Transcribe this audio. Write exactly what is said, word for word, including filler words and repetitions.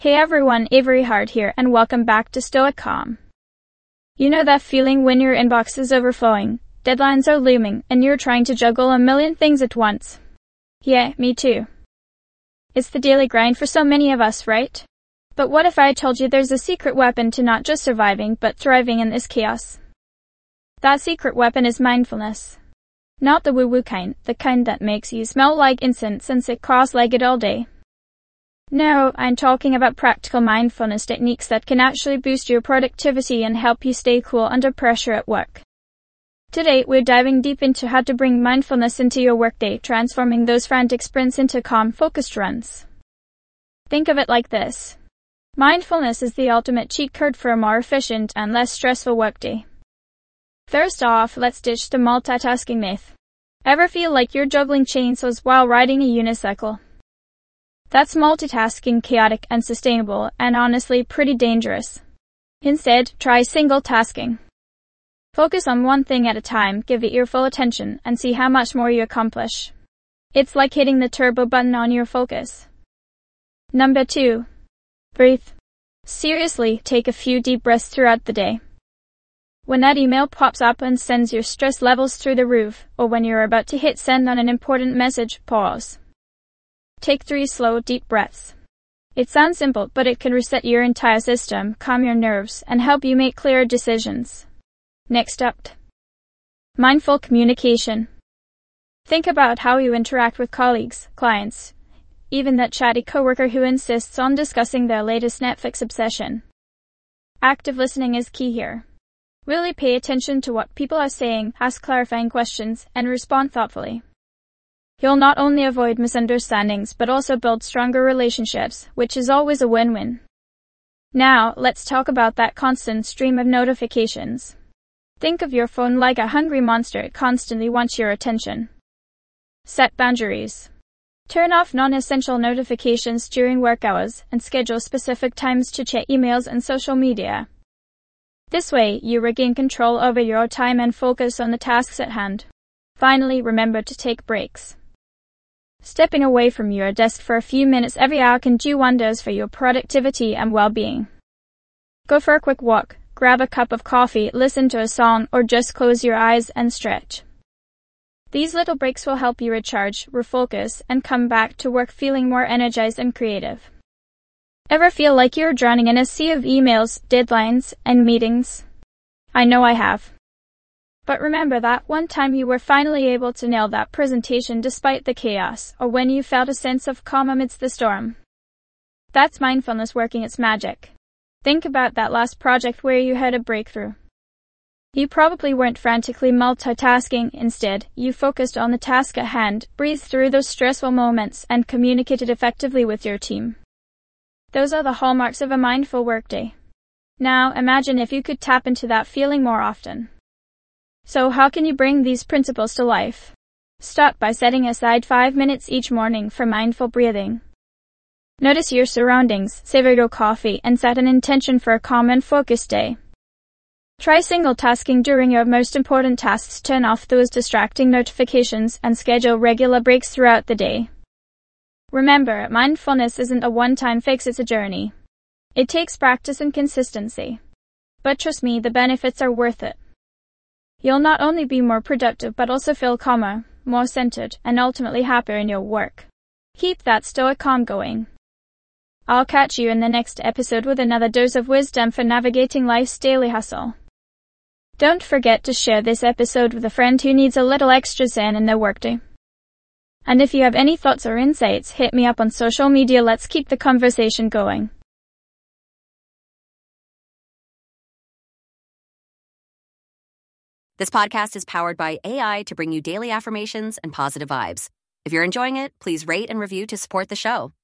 Hey everyone, Avery Hart here, and welcome back to Stoic Calm. You know that feeling when your inbox is overflowing, deadlines are looming, and you're trying to juggle a million things at once? Yeah, me too. It's the daily grind for so many of us, right? But what if I told you there's a secret weapon to not just surviving, but thriving in this chaos? That secret weapon is mindfulness. Not the woo-woo kind, the kind that makes you smell like incense and sit cross-legged all day. No, I'm talking about practical mindfulness techniques that can actually boost your productivity and help you stay cool under pressure at work. Today, we're diving deep into how to bring mindfulness into your workday, transforming those frantic sprints into calm, focused runs. Think of it like this. Mindfulness is the ultimate cheat code for a more efficient and less stressful workday. First off, let's ditch the multitasking myth. Ever feel like you're juggling chainsaws while riding a unicycle? That's multitasking, chaotic, unsustainable, and honestly pretty dangerous. Instead, try single tasking. Focus on one thing at a time, give it your full attention, and see how much more you accomplish. It's like hitting the turbo button on your focus. Number two. Breathe. Seriously, take a few deep breaths throughout the day. When that email pops up and sends your stress levels through the roof, or when you're about to hit send on an important message, pause. Take three slow, deep breaths. It sounds simple, but it can reset your entire system, calm your nerves, and help you make clearer decisions. Next up. Mindful communication. Think about how you interact with colleagues, clients, even that chatty coworker who insists on discussing their latest Netflix obsession. Active listening is key here. Really pay attention to what people are saying, ask clarifying questions, and respond thoughtfully. You'll not only avoid misunderstandings, but also build stronger relationships, which is always a win-win. Now, let's talk about that constant stream of notifications. Think of your phone like a hungry monster. It constantly wants your attention. Set boundaries. Turn off non-essential notifications during work hours, and schedule specific times to check emails and social media. This way, you regain control over your time and focus on the tasks at hand. Finally, remember to take breaks. Stepping away from your desk for a few minutes every hour can do wonders for your productivity and well-being. Go for a quick walk, grab a cup of coffee, listen to a song, or just close your eyes and stretch. These little breaks will help you recharge, refocus, and come back to work feeling more energized and creative. Ever feel like you're drowning in a sea of emails, deadlines, and meetings? I know I have. But remember that one time you were finally able to nail that presentation despite the chaos, or when you felt a sense of calm amidst the storm. That's mindfulness working its magic. Think about that last project where you had a breakthrough. You probably weren't frantically multitasking. Instead, you focused on the task at hand, breathed through those stressful moments, and communicated effectively with your team. Those are the hallmarks of a mindful workday. Now, imagine if you could tap into that feeling more often. So how can you bring these principles to life? Start by setting aside five minutes each morning for mindful breathing. Notice your surroundings, savor your coffee, and set an intention for a calm and focused day. Try single tasking during your most important tasks, turn off those distracting notifications, and schedule regular breaks throughout the day. Remember, mindfulness isn't a one-time fix, it's a journey. It takes practice and consistency. But trust me, the benefits are worth it. You'll not only be more productive, but also feel calmer, more centered, and ultimately happier in your work. Keep that stoic calm going. I'll catch you in the next episode with another dose of wisdom for navigating life's daily hustle. Don't forget to share this episode with a friend who needs a little extra zen in their workday. And if you have any thoughts or insights, hit me up on social media. Let's keep the conversation going. This podcast is powered by A I to bring you daily affirmations and positive vibes. If you're enjoying it, please rate and review to support the show.